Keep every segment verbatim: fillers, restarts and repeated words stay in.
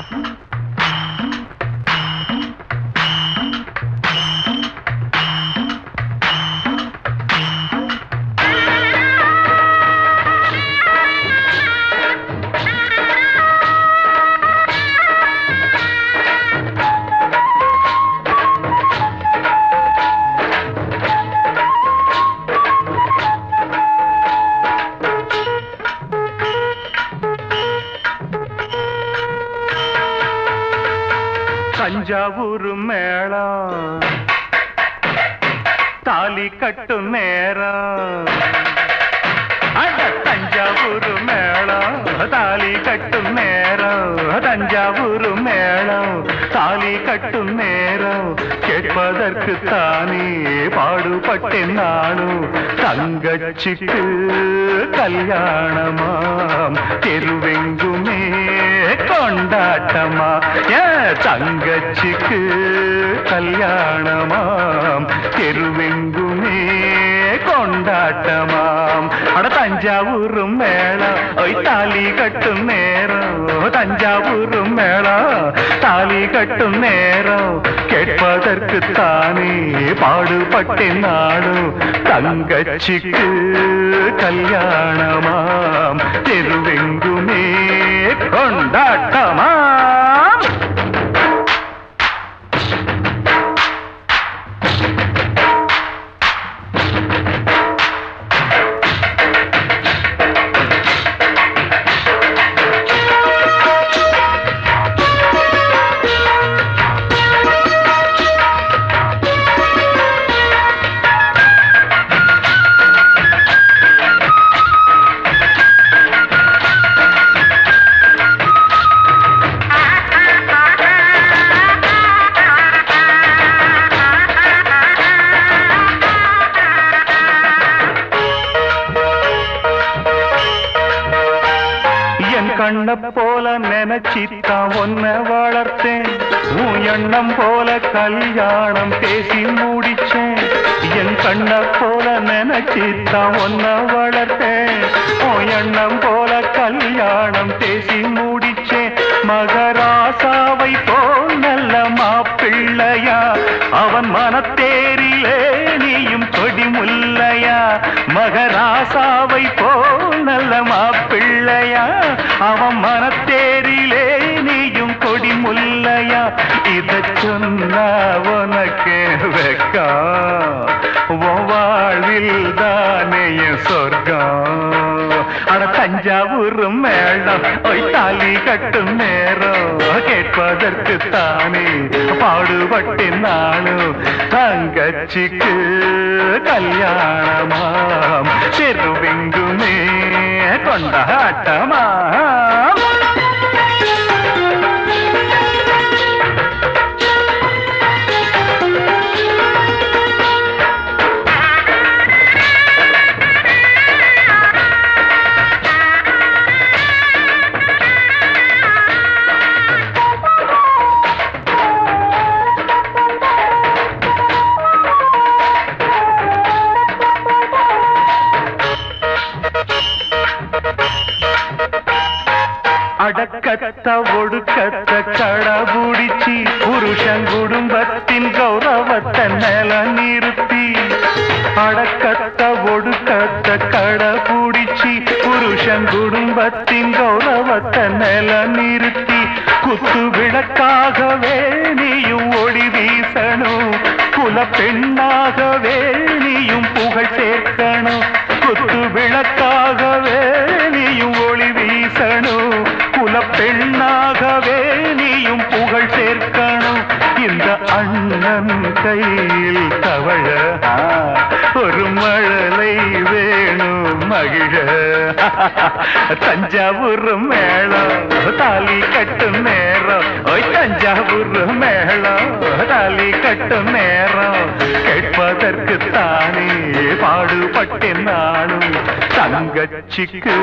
தஞ்சாவூர் மேளம் தாலி கட்டும் நேரம் தஞ்சாவூர் மேளம் தாலி கட்டும் நேரம் தஞ்சாவூர் மேளம் தாலி கட்டும் நேரம் கேட்பதற்கு தானே பாடுபட்டேன் நானும் தங்கச்சிக்கு கல்யாணமாம் தெருவெங்குமே கொண்டாட்டமா தங்கச்சிக்கு கல்யாணமாம் தெருவெங்குமே கொண்டாட்டமாம் அட தஞ்சாவூர் மேளம் ஒய் தாலி கட்டும் நேரம் தஞ்சாவூர் மேளம் தாலி கட்டும் நேரம் கேட்பதற்கு தானே பாடுபட்டேன் நானும் தங்கச்சிக்கு கல்யாணமாம் தெருவெங்குமே கொண்டாட்டமாம் கண்ண போல நினைச்சித்தான் ஒன்ன வளர்த்தேன் உன் எண்ணம் போல கல்யாணம் பேசி முடிச்சேன் என் கண்ண போல நினைச்சித்தான் ஒன்ன வளர்த்தேன் உன் எண்ணம் போல கல்யாணம் பேசி முடிச்சேன் மகராசாவை போல் நல்ல மாப்பிள்ளையா அவன் மனத்தேரிலே நீயும் கொடி முல்லையா மகராசாவை போல் நல்ல மாப்பிள்ளையா அவன் மனத்தேரிலே நீயும் கொடி முல்லையா இத சொன்னா உனக்கு வெக்கா வாழ்வில் தானே சொர்க்கம் அட தஞ்சாவூர் மேளம் ஒய் தாலி கட்டும் நேரம் கேட்பதற்கு தானே பாடுபட்டேன் நானும் தங்கச்சிக்கு கல்யாணமாம் தெருவெங்குமே கொண்டாட்டமா அடக்கத்த ஒடுக்கத்த கடபுடிச்சி புருஷன் குடும்பத்தின் கௌரவத்தை நில நிறுத்தி அடக்கத்த ஒடுக்கத்த கடபுடிச்சி புருஷன் குடும்பத்தின் கௌரவத்தை நில நிறுத்தி குத்து விளக்காகவே நீயும் ஒளி வீசணும் குல பெண்ணாகவே நீயும் புகழ் சேர்க்கணும் குத்து விளக்காகவே நீயும் ஒளி வீசணும் குல பெண்ணாகவே நீயும் புகழ் சேர்க்கணும் இந்த அண்ணன் கையில் தவழ ஒரு மழலை வேணும் மகிழ தஞ்சாவூர் மேளம் தாலி கட்டும் நேரம் ஓய் தஞ்சாவூர் மேளம் தாலி கட்டும் நேரம் கேட்பதற்கு தானே பாடுபட்டேன் நானும் தங்கச்சிக்கு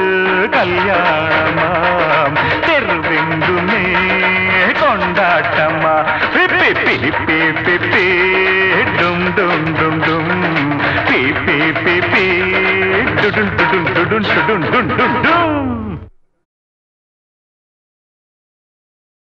கல்யாணமாம் தெருவெங்குமே கொண்டாட்டமா